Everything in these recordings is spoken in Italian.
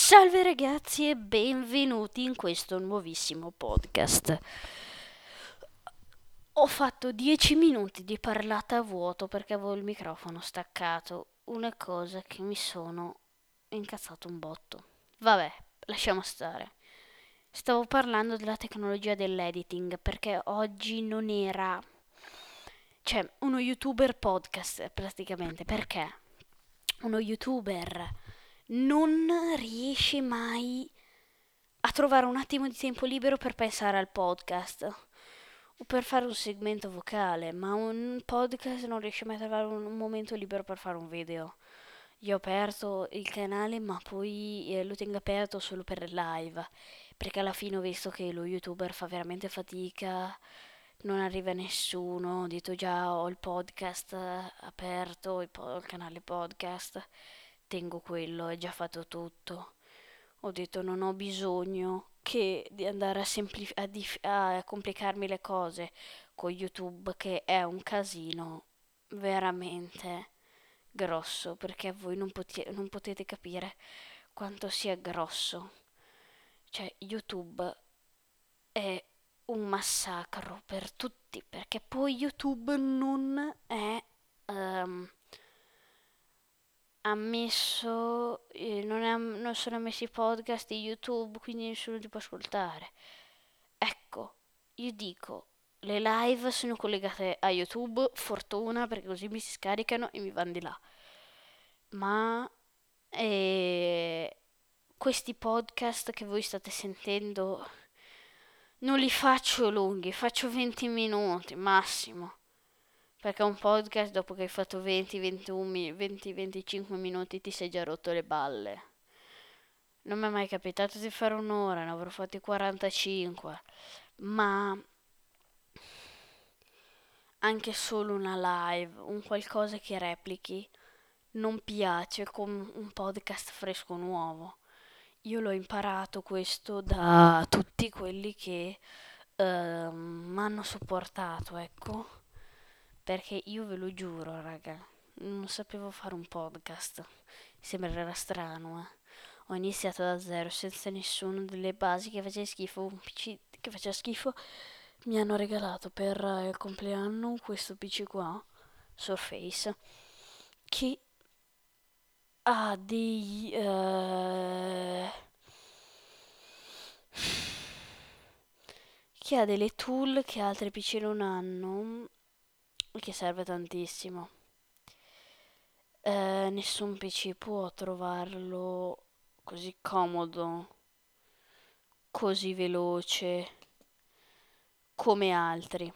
Salve ragazzi e benvenuti in questo nuovissimo podcast. Ho fatto 10 minuti di parlata a vuoto perché avevo il microfono staccato, una cosa che mi sono incazzato un botto. Vabbè, lasciamo stare. Stavo parlando della tecnologia dell'editing perché oggi non era, cioè, uno youtuber podcast praticamente, perché uno youtuber non riesce mai a trovare un attimo di tempo libero per pensare al podcast o per fare un segmento vocale, ma un podcast non riesce mai a trovare un momento libero per fare un video. Io ho aperto il canale, ma poi lo tengo aperto solo per il live, perché alla fine ho visto che lo youtuber fa veramente fatica, non arriva nessuno, ho detto già ho il podcast aperto, il canale podcast, tengo quello, è già fatto tutto. Ho detto non ho bisogno che di andare a complicarmi le cose con YouTube, che è un casino veramente grosso, perché voi non potete capire quanto sia grosso. Cioè, YouTube è un massacro per tutti, perché poi YouTube non è ehm, ammesso, non sono ammessi i podcast di YouTube, quindi nessuno li può ascoltare. Ecco, io dico, le live sono collegate a YouTube, fortuna perché così mi si scaricano e mi vanno di là. Ma eh, questi podcast che voi state sentendo non li faccio lunghi, faccio 20 minuti massimo. Perché un podcast dopo che hai fatto 20, 21, 20, 25 minuti ti sei già rotto le balle. Non mi è mai capitato di fare un'ora, ne avrò fatti 45. Ma anche solo una live, un qualcosa che replichi, non piace con un podcast fresco nuovo. Io l'ho imparato questo da tutti quelli che mi hanno supportato, ecco. Perché io ve lo giuro, raga, non sapevo fare un podcast. Sembrerà strano, eh. Ho iniziato da zero, senza nessuno delle basi che faceva schifo, un PC che faceva schifo. Mi hanno regalato per il compleanno questo PC qua, Surface, che ha che ha delle tool che altri PC non hanno e che serve tantissimo. Nessun PC può trovarlo così comodo, così veloce come altri.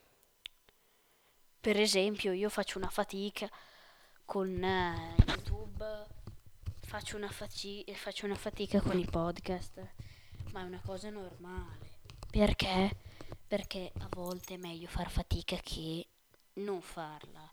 Per esempio, io faccio una fatica con YouTube, faccio una fatica con i podcast, ma è una cosa normale. Perché? Perché a volte è meglio far fatica che non farla.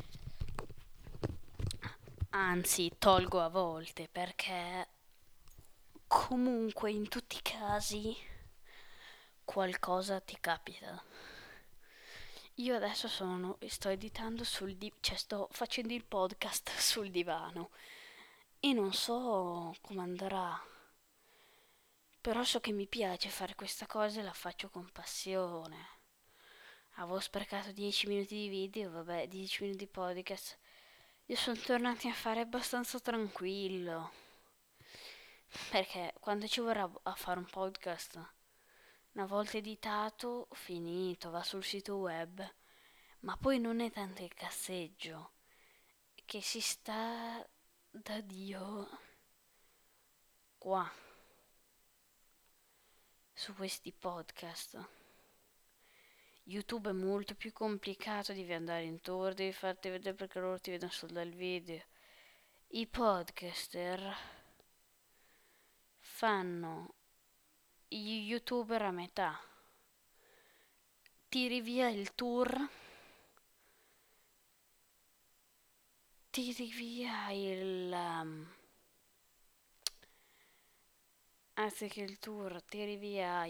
Anzi, tolgo a volte perché comunque in tutti i casi qualcosa ti capita. Io adesso sto editando cioè sto facendo il podcast sul divano e non so come andrà, però so che mi piace fare questa cosa e la faccio con passione. Avevo sprecato 10 minuti di video, vabbè, 10 minuti di podcast. Io sono tornati a fare abbastanza tranquillo, perché quando ci vorrà a fare un podcast, una volta editato, finito, va sul sito web. Ma poi non è tanto il casseggio, che si sta da Dio qua, su questi podcast. YouTube è molto più complicato, devi andare in tour, devi farti vedere perché loro ti vedono solo dal video. I podcaster fanno gli youtuber a metà. Tiri via il tour, tiri via anziché il tour, tiri via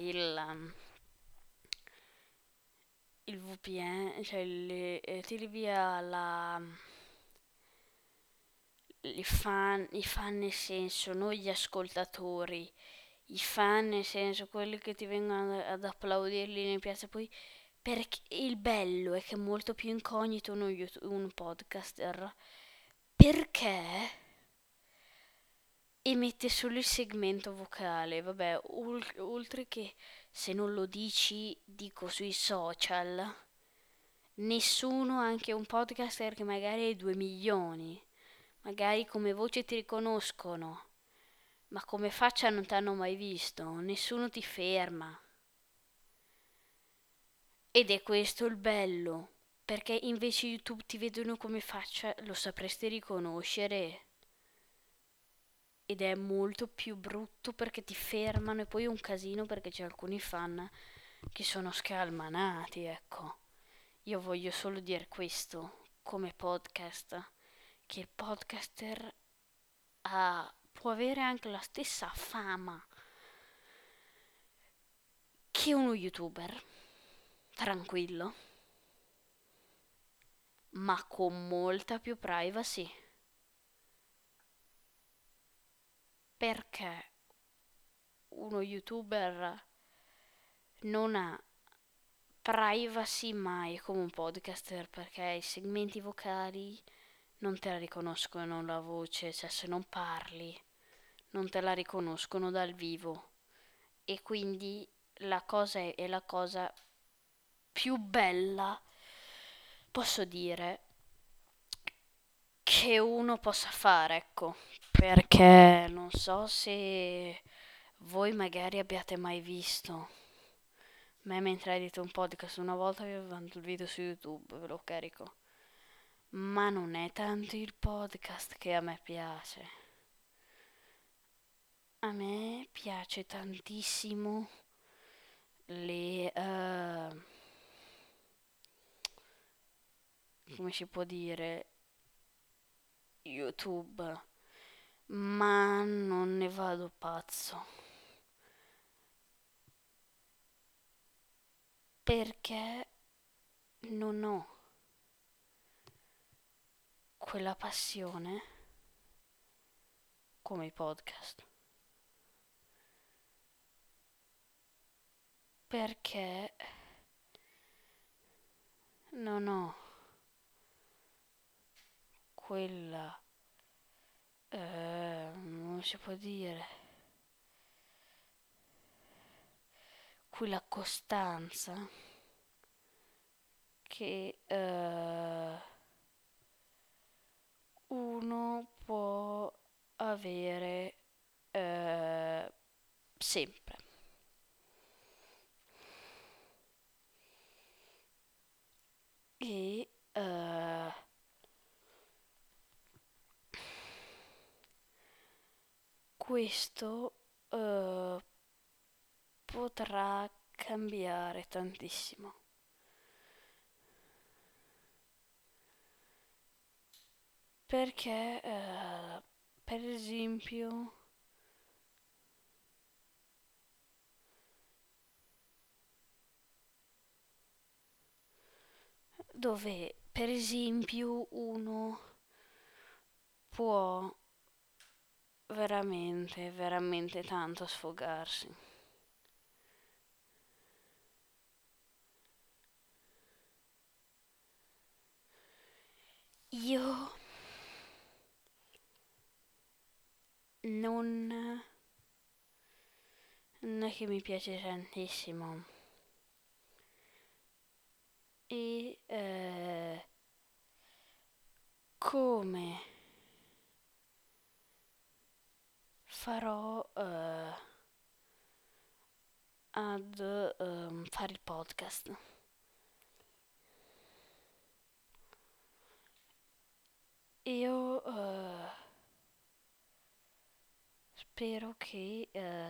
il VPN, cioè tiri via i fan nel senso, non gli ascoltatori, i fan nel senso quelli che ti vengono ad applaudirli in piazza, poi perché il bello è che è molto più incognito un podcaster, perché emette solo il segmento vocale, vabbè, oltre che se non lo dici, dico sui social, nessuno, anche un podcaster che magari ha 2 milioni, magari come voce ti riconoscono, ma come faccia non ti hanno mai visto, nessuno ti ferma. Ed è questo il bello, perché invece YouTube ti vedono come faccia, lo sapresti riconoscere. Ed è molto più brutto perché ti fermano e poi è un casino perché c'è alcuni fan che sono scalmanati, ecco. Io voglio solo dire questo come podcast, che il podcaster può avere anche la stessa fama che uno youtuber, tranquillo, ma con molta più privacy, perché uno youtuber non ha privacy mai come un podcaster, perché i segmenti vocali non te la riconoscono la voce, cioè se non parli non te la riconoscono dal vivo. E quindi è la cosa più bella, posso dire, che uno possa fare, ecco. Perché non so se voi magari abbiate mai visto me mentre edito un podcast, una volta vi ho fatto il video su YouTube, ve lo carico. Ma non è tanto il podcast che a me piace. A me piace tantissimo le... come si può dire? YouTube. Ma non ne vado pazzo. Perché non ho quella passione come i podcast. Perché non ho quella... come si può dire? Quella costanza che uno può avere sempre. E questo potrà cambiare tantissimo. Perché, per esempio, dove per esempio uno può veramente, veramente tanto sfogarsi. Io non, non è che mi piace tantissimo. E come farò ad fare il podcast? Io spero che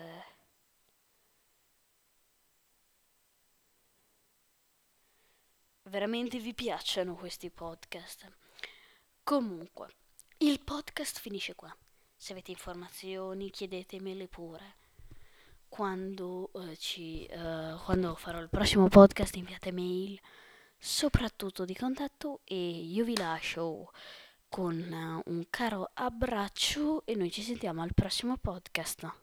veramente vi piacciono questi podcast. Comunque, il podcast finisce qua. Se avete informazioni, chiedetemele pure. Quando farò il prossimo podcast, inviate mail, soprattutto di contatto, e io vi lascio con un caro abbraccio e noi ci sentiamo al prossimo podcast.